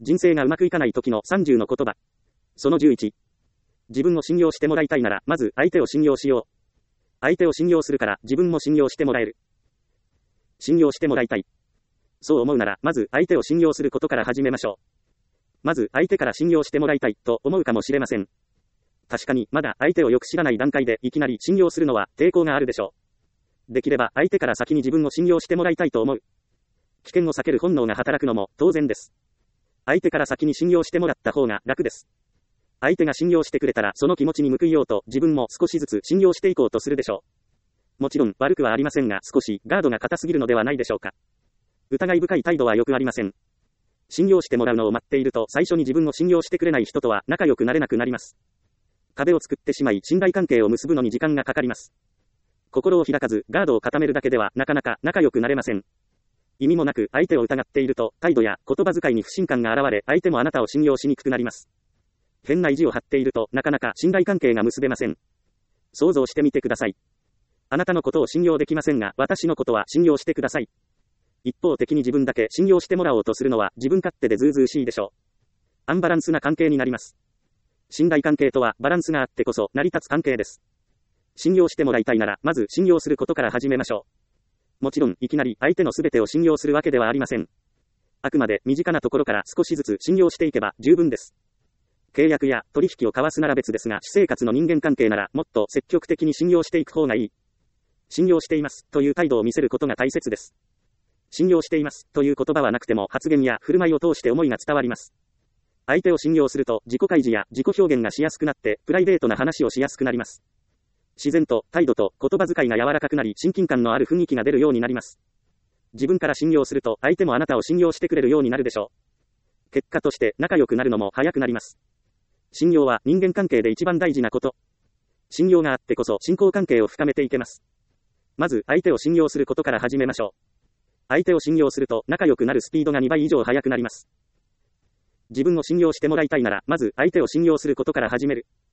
人生がうまくいかない時の30の言葉。その11。自分を信用してもらいたいなら、まず相手を信用しよう。相手を信用するから自分も信用してもらえる。信用してもらいたい。そう思うなら、まず相手を信用することから始めましょう。まず相手から信用してもらいたいと思うかもしれません。確かにまだ相手をよく知らない段階でいきなり信用するのは抵抗があるでしょう。できれば相手から先に自分を信用してもらいたいと思う。危険を避ける本能が働くのも当然です。相手から先に信用してもらった方が楽です。相手が信用してくれたらその気持ちに報いようと自分も少しずつ信用していこうとするでしょう。もちろん悪くはありませんが少しガードが硬すぎるのではないでしょうか。疑い深い態度はよくありません。信用してもらうのを待っていると最初に自分を信用してくれない人とは仲良くなれなくなります。壁を作ってしまい信頼関係を結ぶのに時間がかかります。心を開かずガードを固めるだけではなかなか仲良くなれません。意味もなく相手を疑っていると態度や言葉遣いに不信感が現れ相手もあなたを信用しにくくなります。変な意地を張っているとなかなか信頼関係が結べません。想像してみてください。あなたのことを信用できませんが私のことは信用してください。一方的に自分だけ信用してもらおうとするのは自分勝手でずうずうしいでしょう。アンバランスな関係になります。信頼関係とはバランスがあってこそ成り立つ関係です。信用してもらいたいならまず信用することから始めましょう。もちろんいきなり相手のすべてを信用するわけではありません。あくまで身近なところから少しずつ信用していけば十分です。契約や取引を交わすなら別ですが私生活の人間関係ならもっと積極的に信用していく方がいい。信用していますという態度を見せることが大切です。信用していますという言葉はなくても発言や振る舞いを通して思いが伝わります。相手を信用すると自己開示や自己表現がしやすくなってプライベートな話をしやすくなります。自然と態度と言葉遣いが柔らかくなり親近感のある雰囲気が出るようになります。自分から信用すると相手もあなたを信用してくれるようになるでしょう。結果として仲良くなるのも早くなります。信用は人間関係で一番大事なこと。信用があってこそ信仰関係を深めていけます。まず相手を信用することから始めましょう。相手を信用すると仲良くなるスピードが2倍以上速くなります。自分を信用してもらいたいならまず相手を信用することから始める。